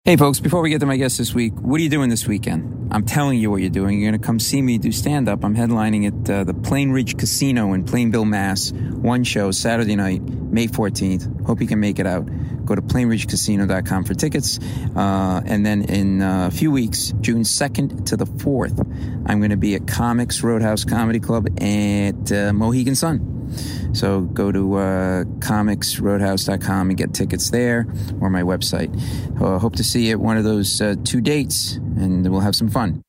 Hey, folks, before we get to my guest this week, what are you doing this weekend? I'm telling you what you're doing. You're going to come see me do stand-up. I'm headlining at the Plain Ridge Casino in Plainville, Mass. One show, Saturday night, May 14th. Hope you can make it out. Go to plainridgecasino.com for tickets. And then in a few weeks, June 2nd to the 4th, I'm going to be at Comics Roadhouse Comedy Club at Mohegan Sun. So go to comicsroadhouse.com and get tickets there, or my website. Hope to see you at one of those two dates, and we'll have some fun.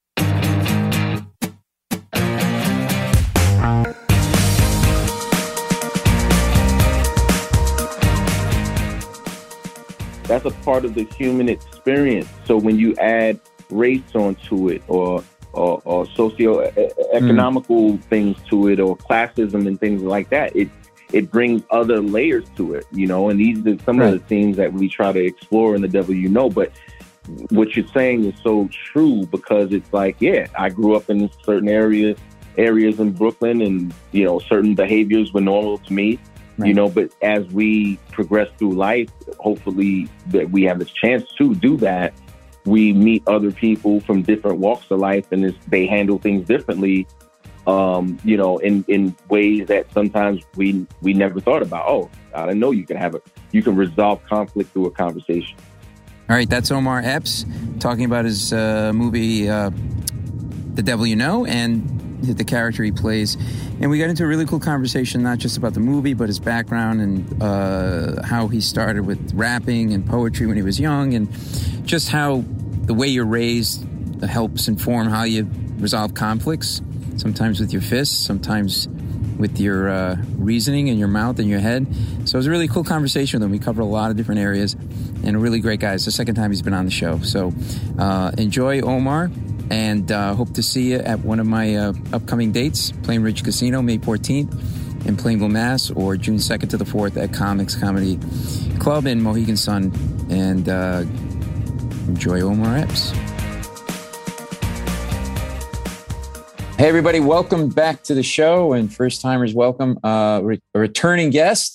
That's a part of the human experience. So when you add race onto it, or socio-economical things to it, or classism and things like that, it brings other layers to it, you know. And these are some of the themes that we try to explore in The Devil You Know. But what you're saying is so true, because it's like, yeah, I grew up in certain areas in Brooklyn, and, you know, certain behaviors were normal to me, you know. But as we progress through life, hopefully that we have the chance to do that. We meet other people from different walks of life, and they handle things differently, you know, in ways that sometimes we never thought about. Oh, I didn't know you can resolve conflict through a conversation. All right, that's Omar Epps talking about his movie, The Devil You Know, and the character he plays. And we got into a really cool conversation, not just about the movie, but his background and how he started with rapping and poetry when he was young, and just how the way you're raised helps inform how you resolve conflicts, sometimes with your fists, sometimes with your reasoning in your mouth and your head. So it was a really cool conversation with him. We covered a lot of different areas, and a really great guy. It's the second time he's been on the show. So enjoy Omar, and hope to see you at one of my upcoming dates, Plain Ridge Casino, May 14th in Plainville, Mass, or June 2nd to the 4th at Comics Comedy Club in Mohegan Sun. And enjoy Omar Epps. Hey, everybody. Welcome back to the show, and first-timers welcome. A returning guest,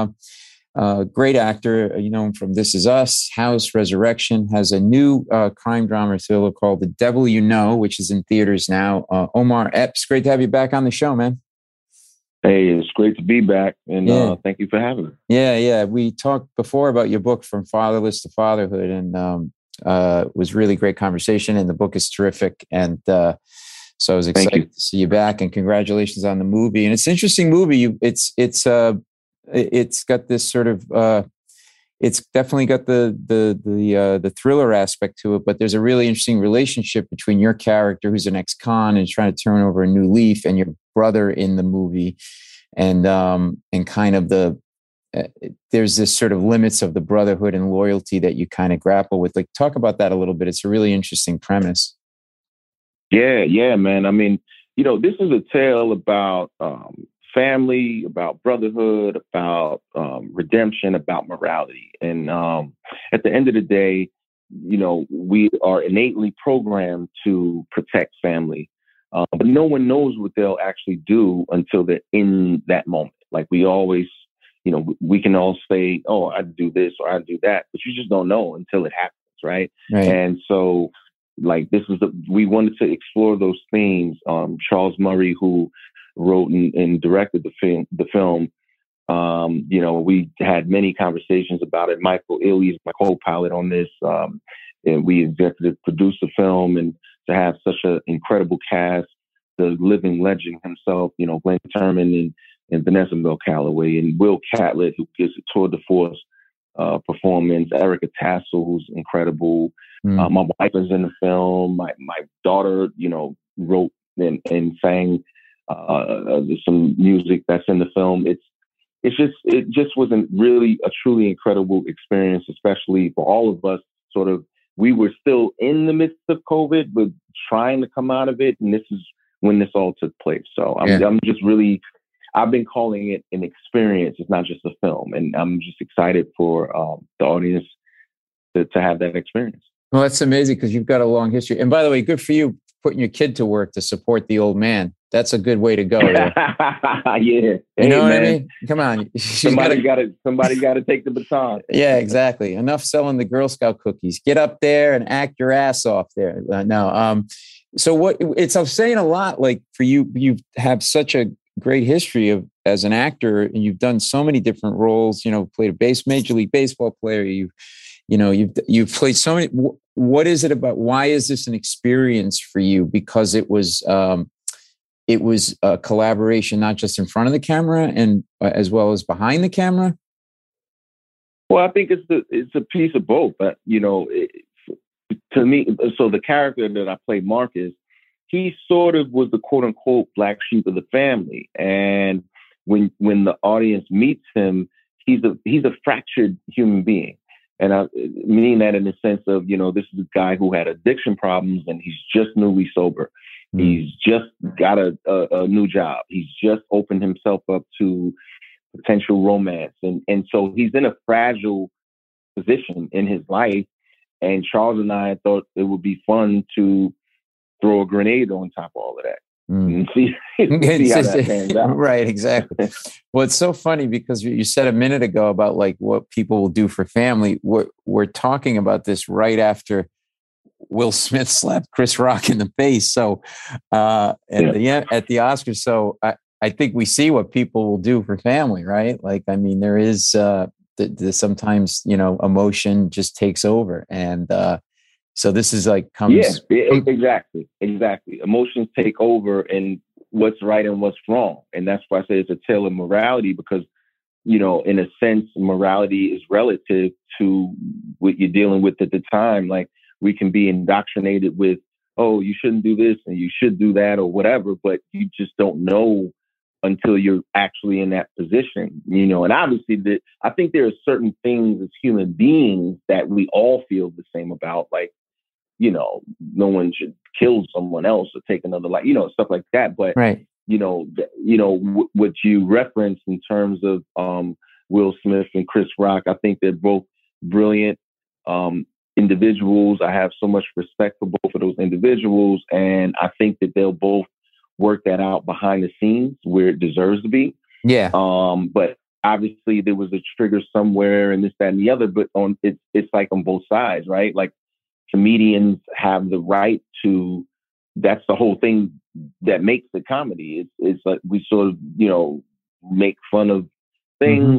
great actor. You know him from This Is Us, House, Resurrection, has a new crime drama thriller called The Devil You Know, which is in theaters now. Omar Epps, great to have you back on the show, man. Hey, it's great to be back, and thank you for having me. Yeah. We talked before about your book, From Fatherless to Fatherhood, and it was really great conversation, and the book is terrific. And so I was excited to see you back, and congratulations on the movie. And it's an interesting movie. It's got this sort of it's definitely got the thriller aspect to it, but there's a really interesting relationship between your character, who's an ex-con and trying to turn over a new leaf, and your brother in the movie, and kind of there's this sort of limits of the brotherhood and loyalty that you kind of grapple with. Like, talk about that a little bit. It's a really interesting premise. Yeah, man. I mean, you know, this is a tale about family, about brotherhood, about redemption, about morality. And at the end of the day, you know, we are innately programmed to protect family. But no one knows what they'll actually do until they're in that moment. Like, we always, you know, we can all say, oh, I'd do this or I'd do that, but you just don't know until it happens, right? And so, like, we wanted to explore those themes. Charles Murray, who wrote and directed the film, you know, we had many conversations about it. Michael Ealy is my co-pilot on this, and we executive produced the film, and to have such an incredible cast, the living legend himself, you know, Glenn Turman and Vanessa Bell Calloway, and Will Catlett, who gives a tour de force performance, Erica Tassel, who's incredible. My wife is in the film. My daughter, you know, wrote and sang some music that's in the film. It just was really a truly incredible experience, especially for all of us. Sort of, we were still in the midst of COVID, but trying to come out of it, and this is when this all took place. So I'm just really, I've been calling it an experience. It's not just a film, and I'm just excited for the audience to have that experience. Well, that's amazing, because you've got a long history. And by the way, good for you putting your kid to work to support the old man. That's a good way to go. Yeah. Yeah. You know what I mean? Come on. Somebody got to take the baton. Yeah, exactly. Enough selling the Girl Scout cookies. Get up there and act your ass off there. No. So what I'm saying a lot, like for you, you have such a great history of as an actor, and you've done so many different roles, played a Major League Baseball player. You've played so many. What is it about? Why is this an experience for you? Because it was a collaboration, not just in front of the camera and as well as behind the camera. Well, I think it's a piece of both. But to me, so the character that I played, Marcus, he sort of was the quote unquote black sheep of the family. And when the audience meets him, he's a fractured human being. And I mean that in the sense of, this is a guy who had addiction problems and he's just newly sober. He's just got a new job. He's just opened himself up to potential romance. And so he's in a fragile position in his life. And Charles and I thought it would be fun to throw a grenade on top of all of that and see how that pans out. Right, exactly. Well, it's so funny because you said a minute ago about like what people will do for family. We're talking about this right after Will Smith slapped Chris Rock in the face. So at the Oscars, so I think we see what people will do for family, right? Like, I mean, there is sometimes, emotion just takes over. And so this is like comes. Yeah, exactly. Emotions take over and what's right and what's wrong. And that's why I say it's a tale of morality because, in a sense, morality is relative to what you're dealing with at the time. Like, we can be indoctrinated with, oh, you shouldn't do this and you should do that or whatever, but you just don't know until you're actually in that position, and obviously I think there are certain things as human beings that we all feel the same about, like, no one should kill someone else or take another life, stuff like that. But, right. What you referenced in terms of Will Smith and Chris Rock, I think they're both brilliant individuals. I have so much respect for both of those individuals. And I think that they'll both work that out behind the scenes where it deserves to be. Yeah. But obviously there was a trigger somewhere and this, that, and the other, but it's like on both sides, right? Like comedians have the right to, that's the whole thing that makes the comedy. It's like we sort of, make fun of things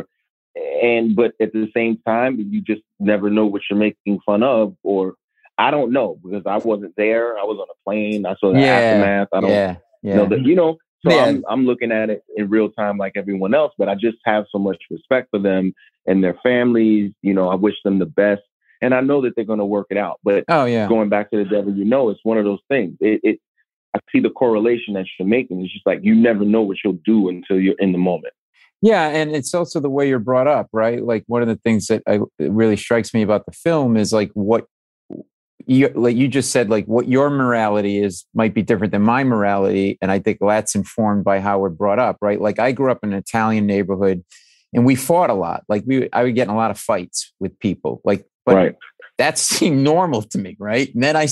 but at the same time, you just never know what you're making fun of, or I don't know because I wasn't there. I was on a plane. I saw the aftermath. I don't know that, so I'm looking at it in real time like everyone else, but I just have so much respect for them and their families. I wish them the best. And I know that they're going to work it out. But going back to the devil, it's one of those things. I see the correlation that you're making. It's just like you never know what you'll do until you're in the moment. Yeah, and it's also the way you're brought up, right? Like one of the things that really strikes me about the film is like what you just said, like what your morality is might be different than my morality, and I think that's informed by how we're brought up, right? Like I grew up in an Italian neighborhood, and we fought a lot. Like I would get in a lot of fights with people, like, but that seemed normal to me, right? And then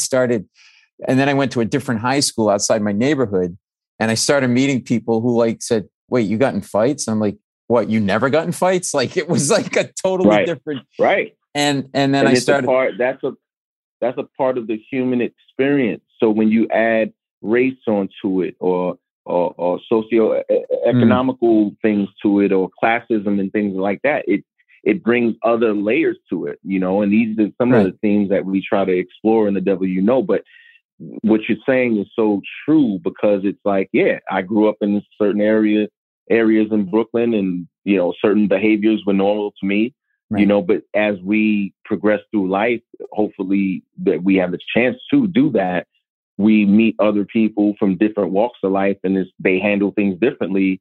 I went to a different high school outside my neighborhood, and I started meeting people who like said, wait, you got in fights? I'm like, what, you never got in fights? Like it was like a totally different. Right. And then I started. That's a part of the human experience. So when you add race onto it or socio-economical things to it or classism and things like that, it brings other layers to it, and these are some of the themes that we try to explore in The Devil You Know. But what you're saying is so true because it's like, I grew up in certain areas in Brooklyn and, certain behaviors were normal to me, but as we progress through life, hopefully that we have a chance to do that. We meet other people from different walks of life and they handle things differently,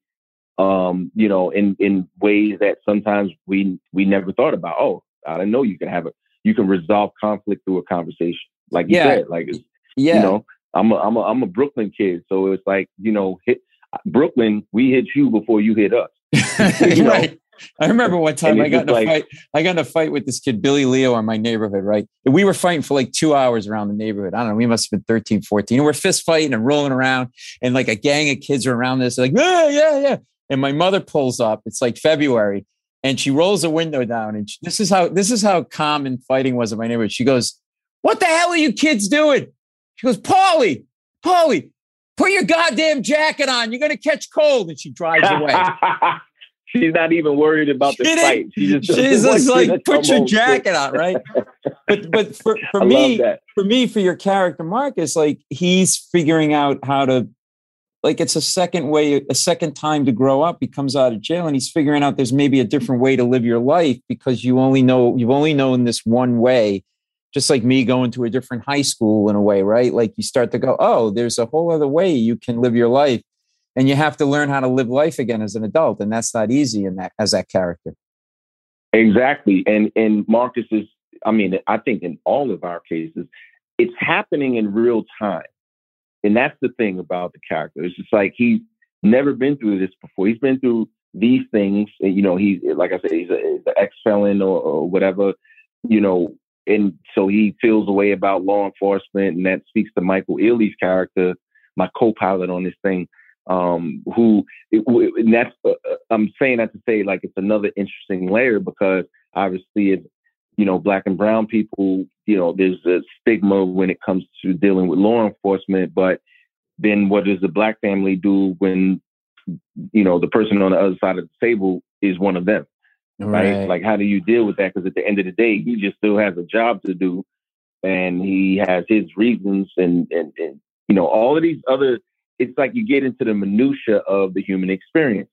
in ways that sometimes we never thought about. Oh, I didn't know you can resolve conflict through a conversation. Like you said, like, I'm a Brooklyn kid. So it's like, Brooklyn, we hit you before you hit us. I remember one time I got in a fight with this kid, Billy Leo, in my neighborhood, right? And we were fighting for like 2 hours around the neighborhood. I don't know. We must have been 13, 14. And we're fist fighting and rolling around. And like a gang of kids are around this, like, yeah. And my mother pulls up. It's like February. And she rolls the window down. And this is how common fighting was in my neighborhood. She goes, "What the hell are you kids doing?" She goes, Paulie, put your goddamn jacket on. You're going to catch cold. And she drives away. She's not even worried about the fight. She's just like, put your jacket on, right? But for me, for your character, Marcus, like he's figuring out how to, like it's a second time to grow up. He comes out of jail and he's figuring out there's maybe a different way to live your life because you've only known this one way. Just like me going to a different high school in a way, right? Like you start to go, oh, there's a whole other way you can live your life. And you have to learn how to live life again as an adult. And that's not easy as that character. Exactly. And Marcus is, I think in all of our cases, it's happening in real time. And that's the thing about the character. It's just like he's never been through this before. He's been through these things. And, he's, like I said, he's an ex-felon or whatever, and so he feels a way about law enforcement. And that speaks to Michael Ealy's character, my co-pilot on this thing. I'm saying that to say like it's another interesting layer because obviously it's, Black and brown people, there's a stigma when it comes to dealing with law enforcement, but then what does the Black family do when, the person on the other side of the table is one of them, right? Like, how do you deal with that? Because at the end of the day, he just still has a job to do and he has his reasons and all of these other, it's like you get into the minutia of the human experience.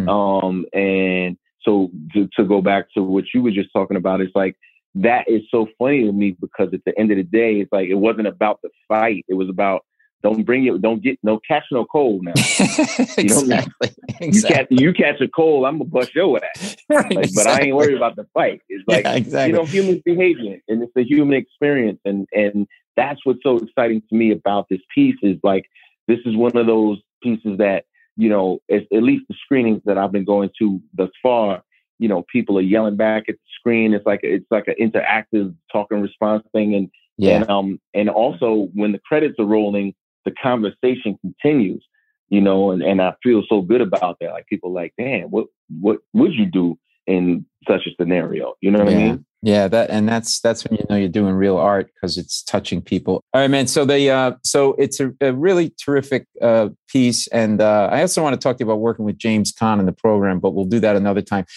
And so to go back to what you were just talking about, it's like, that is so funny to me because at the end of the day, it's like, it wasn't about the fight. It was about, don't catch no cold now. Exactly. You catch a cold, I'm going to bust your ass. Right, but I ain't worried about the fight. It's like, human behavior and it's a human experience. And that's what's so exciting to me about this piece is like, this is one of those pieces that, at least the screenings that I've been going to thus far, people are yelling back at the screen. It's like an interactive talk and response thing. And also when the credits are rolling, the conversation continues, and I feel so good about that. Like people like, damn, what would you do in such a scenario? You know what I mean? Yeah, that's when you're doing real art because it's touching people. All right, man. So so it's a really terrific piece, and I also want to talk to you about working with James Caan in the program, but we'll do that another time.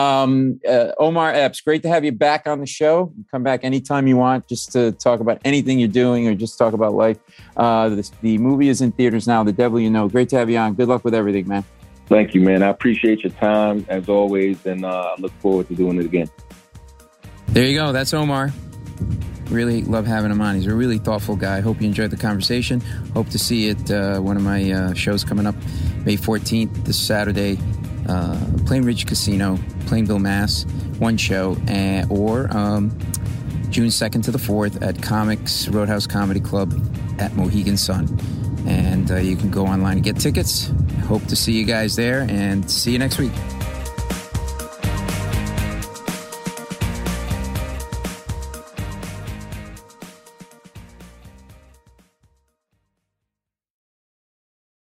Omar Epps, great to have you back on the show. Come back anytime you want, just to talk about anything you're doing or just talk about life. The movie is in theaters now. The Devil You Know. Great to have you on. Good luck with everything, man. Thank you, man. I appreciate your time as always, and I look forward to doing it again. There you go. That's Omar. Really love having him on. He's a really thoughtful guy. Hope you enjoyed the conversation. Hope to see you at one of my shows coming up May 14th, this Saturday. Plain Ridge Casino, Plainville, Mass. One show. Or June 2nd to the 4th at Comics Roadhouse Comedy Club at Mohegan Sun. And you can go online and get tickets. Hope to see you guys there and see you next week.